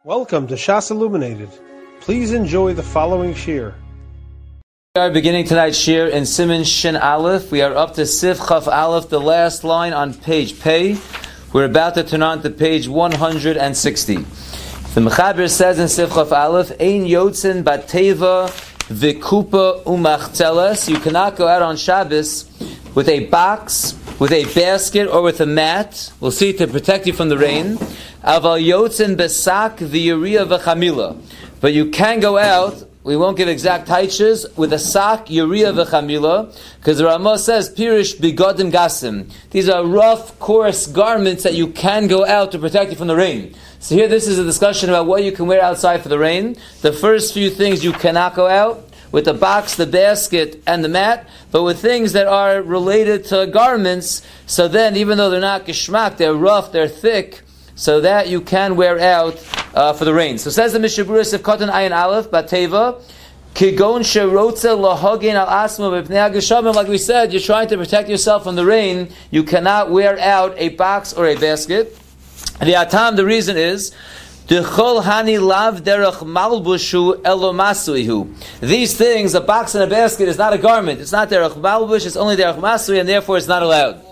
Welcome to Shas Illuminated. Please enjoy the following shir. We are beginning tonight's shir in Siman Shin Aleph. We are up to Sif Chaf Aleph, the last line on page Pei. We're about to turn on to page 160. The Mechaber says in Sif Chaf Aleph, Ein Yotzin Bateva Vikupa Umachteles. You cannot go out on Shabbos with a box, with a basket, or with a mat. We'll see, to protect you from the rain. Aval yotzin besak v'yuriya v'chamila. But you can go out, we won't give exact taiches, with a sak, yuriya v'chamila, because the Ramah says, pirish bigodim gasim. These are rough, coarse garments that you can go out to protect you from the rain. So here this is a discussion about what you can wear outside for the rain. The first few things you cannot go out, with the box, the basket, and the mat, but with things that are related to garments, so then even though they're not geshmak, they're rough, they're thick, so that you can wear out for the rain. So says the Mishnah Berurah, Sif Katan Ayin Aleph, Bateva, Kigon Sherotze Lahogin Al Asma B'Pnei HaGeshamim. Like we said, you're trying to protect yourself from the rain. You cannot wear out a box or a basket. The atam, the reason is, Dechol Hani Lav Derech Malbushu Elo Masuihu. These things, a box and a basket, is not a garment. It's not Derech Malbush, it's only Derech Masui, and therefore it's not allowed.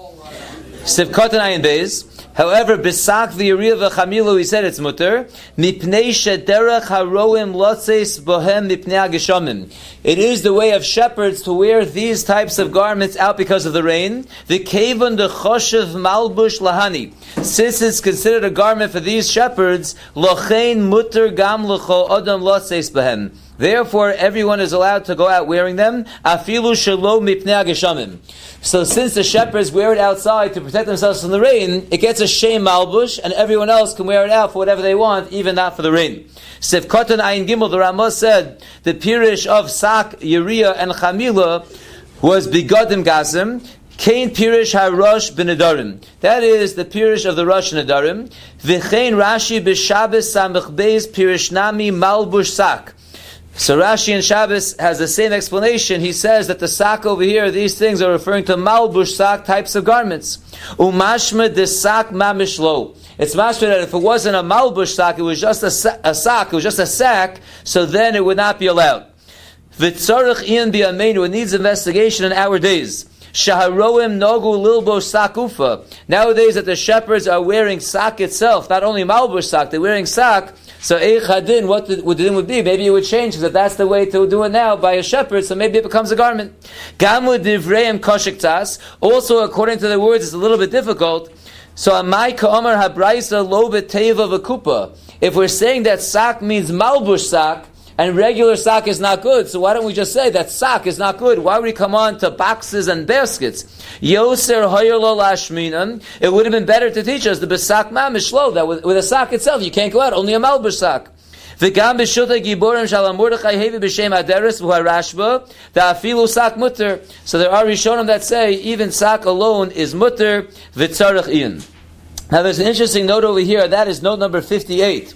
Sif Katan Ayin Beis. However, bisak v'yuriya v'chamilu, he said it's mutter. Mipnei shederech haroim lotzeis bohem mipnei hageshamim. It is the way of shepherds to wear these types of garments out because of the rain. V'kevon dechoshev malbush lahani. Since it's considered a garment for these shepherds, lochein mutter gam l'cho odom lotzeis bohem. Therefore, everyone is allowed to go out wearing them. Afilu shelo mipnei hageshamim. So since the shepherds wear it outside to protect themselves from the rain, it gets a shem malbush, and everyone else can wear it out for whatever they want, even not for the rain. Sif Katan Ayin Gimel, the Ramah said, the pirish of sak, yuriya, and chamila was bigodim gasim, kain pirish harosh b'nedarim. That is the pirish of the rosh nedarim. V'chein Rashi b'Shabbos samech beis pirish nami malbush sak. So Rashi in Shabbos has the same explanation. He says that the sak over here, these things are referring to malbush sak types of garments. Umashma de sak mamishlo. It's mashma that if it wasn't a malbush sak, it was just a sak, it was just a sack, so then it would not be allowed. V'tzarech ian bi'ameinu, it needs investigation in our days. Shaharoim nogu lilbo sakufa. Nowadays that the shepherds are wearing sak itself, not only malbush sak, they're wearing sak. So Eichadin, what the din would be? Maybe it would change, because that's the way to do it now by a shepherd, so maybe it becomes a garment. Gamu divreim koshiktas. Also, according to the words, it's a little bit difficult. So Amai ka'omer habraisa lo beteva v'kupa. If we're saying that sak means malbush sak, and regular sak is not good, so why don't we just say that sak is not good? Why would we come on to boxes and baskets? Yoser hoyer lo lashminan. It would have been better to teach us the besak mamish lo, that with a sak itself you can't go out, only a malbush sak. V'gam b'shulta giborim shalam mordechai hevi b'shem aderes v'harashba da'afilu sak mutter. So there are Rishonim that say even sak alone is mutter v'tzarech iyan. Now there's an interesting note over here. That is note number 58.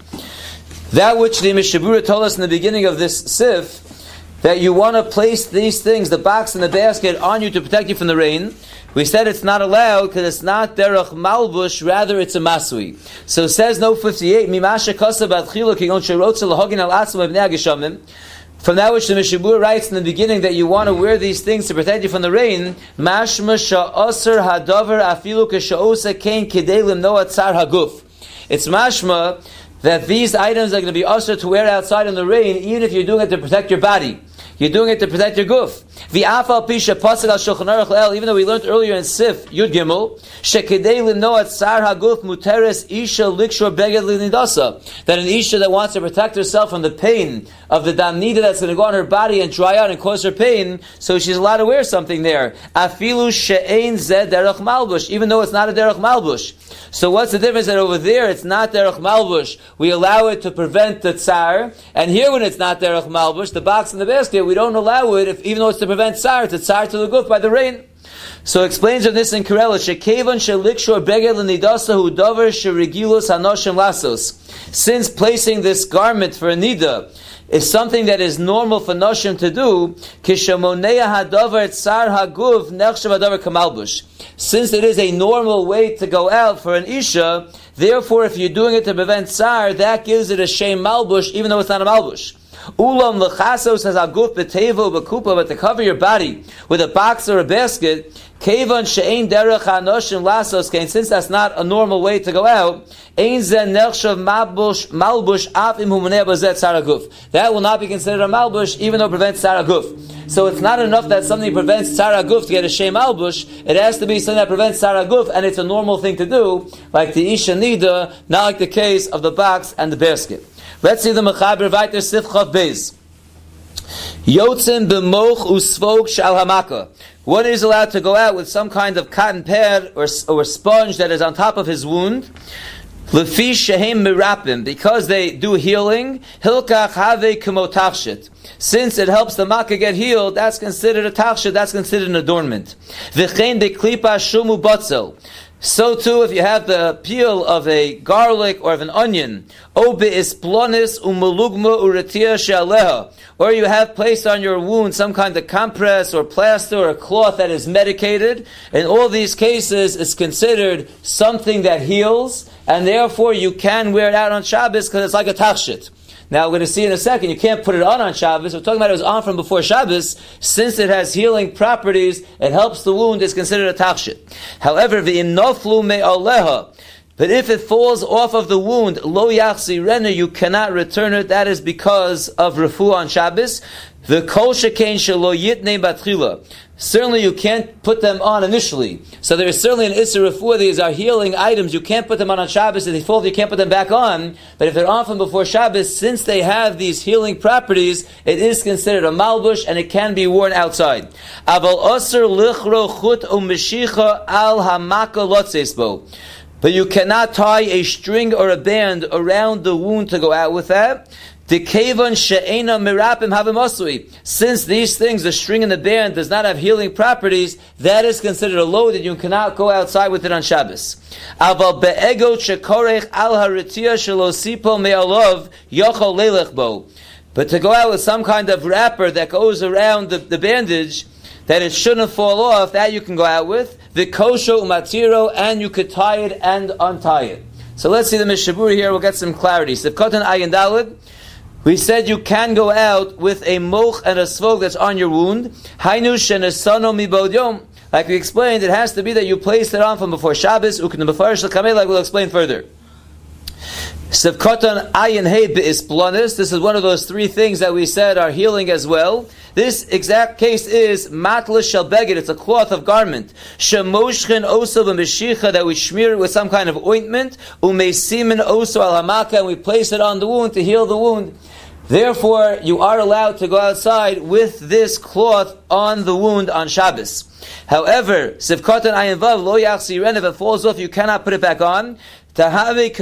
That which the Mishnah Berurah told us in the beginning of this sif, that you want to place these things, the box and the basket, on you to protect you from the rain. We said it's not allowed because it's not derech malbush, rather it's a masui. So says note 58, Mimasha kosa b'atchila kigon sherotze lahogin al atzma b'nei hageshamim. From that which the Mishnah Berurah writes in the beginning that you want to wear these things to protect you from the rain, mashma sha'aser hadavar afilu k'sha'osa kein kidei limnoa tzar haguf. It's mashma that these items are going to be usher to wear outside in the rain, even if you're doing it to protect your body. You're doing it to protect your guf. V'afal pisha pasuk al Shulchan Aruch Le'el, even though we learned earlier in Sif, Yud Gimel, shekedei limnoat tsar haguf muteres isha likshor beged linidasa. That an isha that wants to protect herself from the pain of the damnida that's going to go on her body and dry out and cause her pain, so she's allowed to wear something there. Afilu she'ein zed derech malbush, even though it's not a derech malbush. So what's the difference that over there it's not derech malbush, we allow it to prevent the tsar, and here when it's not derech malbush, the box and the basket, we don't allow it, even though it's to prevent tsar, it's a tsar to the guf by the rain. So explains on this in Karela, Shekevan shelikshor beged l'nidasa hu davar sheregilos hanoshim lasos. Since placing this garment for a nida is something that is normal for noshim to do, kishamoneya hadavar tsar haguf nechshav hadavar kamalbush. Since it is a normal way to go out for an isha, therefore if you're doing it to prevent tsar, that gives it a shem malbush, even though it's not a malbush. Ulam lechasos has aguf betevo bekupa, but to cover your body with a box or a basket, kevan she'ein derech hanoshim lasos kain. Since that's not a normal way to go out, ein zen nechshav malbush af im humaneh bazet saraguf. That will not be considered a malbush, even though it prevents saraguf. So it's not enough that something prevents saraguf to get a shem malbush. It has to be something that prevents saraguf, and it's a normal thing to do, like the isha nida, not like the case of the box and the basket. Let's see the Mechaber weiter Sif Chav Beis. Yotzen b'moch usvog shal hamaka. One is allowed to go out with some kind of cotton pad or sponge that is on top of his wound. Lefi shehem mirapim, because they do healing. Hilkach have kumotachshit. Since it helps the makkah get healed, that's considered a tachshit. That's considered an adornment. V'chein beklipa shumu botzel. So too, if you have the peel of a garlic or of an onion, or you have placed on your wound some kind of compress or plaster or a cloth that is medicated, in all these cases it's considered something that heals, and therefore you can wear it out on Shabbos because it's like a tachshit. Now we're going to see in a second, you can't put it on Shabbos. We're talking about it was on from before Shabbos. Since it has healing properties, it helps the wound, it's considered a tachshit. However, v'im noflu me'aleha, but if it falls off of the wound, lo yachzi rena, you cannot return it. That is because of refu on Shabbos. The kol shekain shelo yitnei batchila. Certainly you can't put them on initially. So there is certainly an Isser Refuah. These are healing items. You can't put them on Shabbos. If they fall, you can't put them back on. But if they're on from before Shabbos, since they have these healing properties, it is considered a malbush and it can be worn outside. Aval osir lichro chut u'meshicha al hamaka lotzesbo. But you cannot tie a string or a band around the wound to go out with that. Since these things, the string and the band, does not have healing properties, that is considered a load that you cannot go outside with it on Shabbos. But to go out with some kind of wrapper that goes around the bandage, that it shouldn't fall off, that you can go out with. The kosho umatiro, and you could tie it and untie it. So let's see the Mishabur here, we'll get some clarity. Sivkotan Ayin Daled. We said you can go out with a moch and a svog that's on your wound. Hainu shenesano mibod yom. Like we explained, it has to be that you placed it on from before Shabbos. Ukin befarish l'kamei, like we'll explain further. Sevkoton ayin hey be'isplonis. This is one of those three things that we said are healing as well. This exact case is matla shel beged. It's a cloth of garment. Shemoshchen oso b'meshicha, that we smear it with some kind of ointment. Umesimin oso al hamaka, and we place it on the wound to heal the wound. Therefore, you are allowed to go outside with this cloth on the wound on Shabbos. However, Sivkotan ayin vav lo yachsi ren, if it falls off, you cannot put it back on. If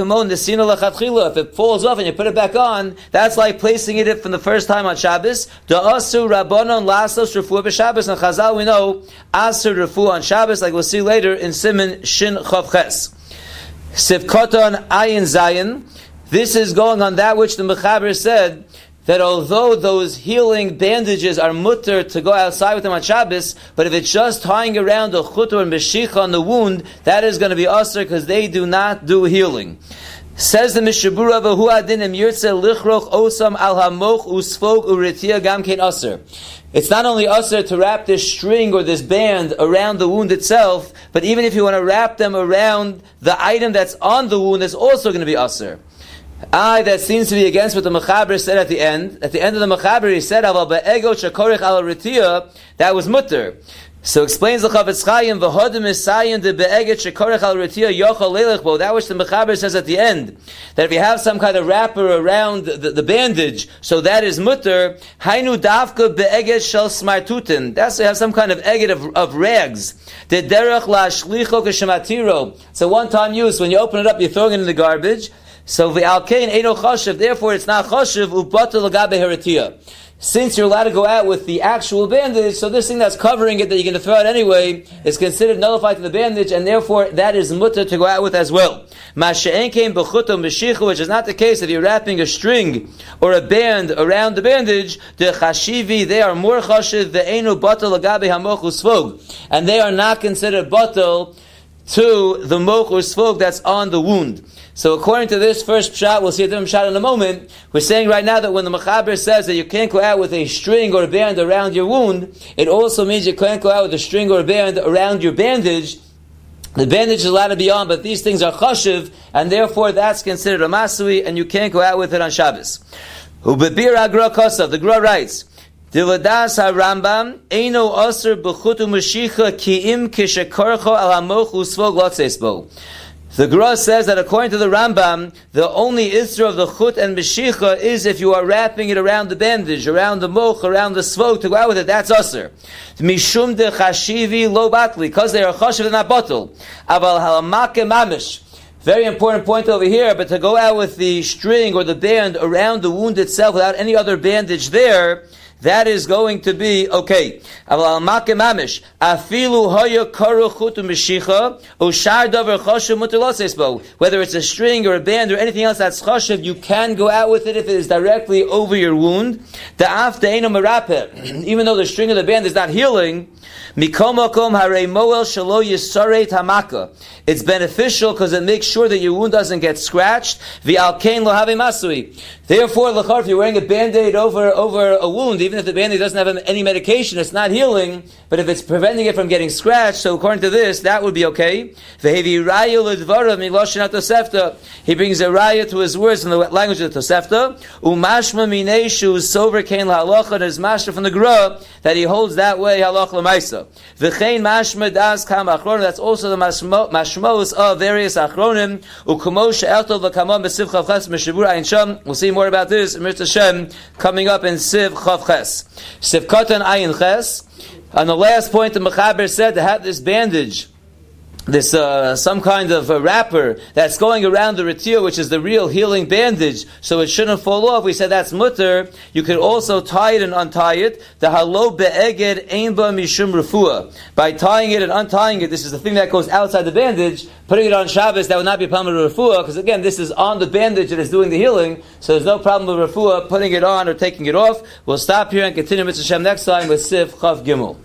it falls off and you put it back on, that's like placing it from the first time on Shabbos. Da'asu rabbanon lasos refuah b'Shabbos, and Chazal we know asur refuah on Shabbos, like we'll see later in Siman Shin Chav Ches. Sivkoton ayin zayin. This is going on that which the Mechaber said, that although those healing bandages are mutter to go outside with them on Shabbos, but if it's just tying around a chutor and meshicha on the wound, that is going to be usher because they do not do healing. Says the Mishabura, v'hu adinim yirtze lichroch osam al hamoch usfog uritia gamkein usher. It's not only usher to wrap this string or this band around the wound itself, but even if you want to wrap them around the item that's on the wound, it's also going to be usher. That seems to be against what the Mechaber said at the end. At the end of the Mechaber, he said, "Aval be'ego shekorich al ritia," that was mutter. So explains the Chavetz Chaim, "V'hodem isayim de be'eget shekorich al ritia yochal leilechbo." That which the Mechaber says at the end, that if you have some kind of wrapper around the bandage, so that is mutter. Hainu davka be'eget shel smartutin. That's to have some kind of eget of rags. De derech la shlicho keshematiro. It's a one-time use. When you open it up, you're throwing it in the garbage. So v'alkein eino chashiv, therefore it's not chashiv, ubatel lagabe heretia. Since you're allowed to go out with the actual bandage, so this thing that's covering it that you're going to throw out anyway is considered nullified to the bandage, and therefore that is mutter to go out with as well. Masha'en came b'chuto m'shichu, which is not the case if you're wrapping a string or a band around the bandage. The chashivi, they are more chashiv, the einu batal lagabe hamoch usfog, and they are not considered batal to the moch or sfog that's on the wound. So according to this first pshat, we'll see a different pshat in a moment. We're saying right now that when the Mechaber says that you can't go out with a string or a band around your wound, it also means you can't go out with a string or a band around your bandage. The bandage is allowed to be on, but these things are chashiv, and therefore that's considered a masui, and you can't go out with it on Shabbos. Ubebir agra kosav, the Gra writes, Diladas HaRambam Eino Aser B'chutu Mashicha Ki'im Kishekarcho Al HaMoch Usvog Lotzesbo. The Gra says that according to the Rambam, the only isra of the chut and Mashicha is if you are wrapping it around the bandage, around the moch, around the svog to go out with it. That's aser. Mishum de chashivi lo batli, because they are chashiv and not batul. Aval halamake mamish. Very important point over here, but to go out with the string or the band around the wound itself without any other bandage there, that is going to be okay. Whether it's a string or a band or anything else that's chashiv, you can go out with it if it is directly over your wound. Even though the string or the band is not healing, it's beneficial because it makes sure that your wound doesn't get scratched. Therefore, if you're wearing a band-aid over a wound, even if the band-aid doesn't have any medication, it's not healing, but if it's preventing it from getting scratched, so according to this, that would be okay. He brings a raya to his words in the language of the Tosefta. Umashma minei sover kain lahalacha, and his master from the Gra that he holds that way halacha l'maisa. V'chein mashma das kam achronim. That's also the mashmos of various achronim. U'kumo she'eltov l'kamon b'siv chav ches m'shivur ayin sham. We'll see more about this in Mirza Shem coming up in Siv chav ches. Siv katan ayin ches. On the last point, the Mechaber said to have this bandage, this some kind of a wrapper that's going around the retia, which is the real healing bandage, so it shouldn't fall off. We said that's mutter. You could also tie it and untie it. The halo be'eged ein ba mishum refuah. By tying it and untying it, this is the thing that goes outside the bandage. Putting it on Shabbos, that would not be a problem with refuah, because again, this is on the bandage that is doing the healing, so there's no problem with refuah putting it on or taking it off. We'll stop here and continue Mitzvah Shem next time with Siv Chav Gimel.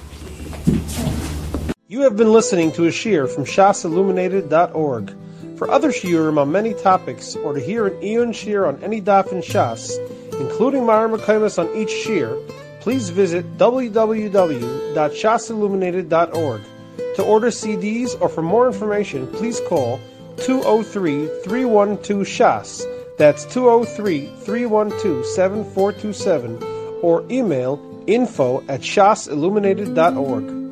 You have been listening to a shiur from shasilluminated.org. For other shiurim on many topics, or to hear an Iyun shiur on any daf in Shas, including Mara Mekaymas on each shiur, please visit www.shasilluminated.org. To order CDs or for more information, please call 203-312-SHAS. That's 203-312-7427, or email info@shasilluminated.org.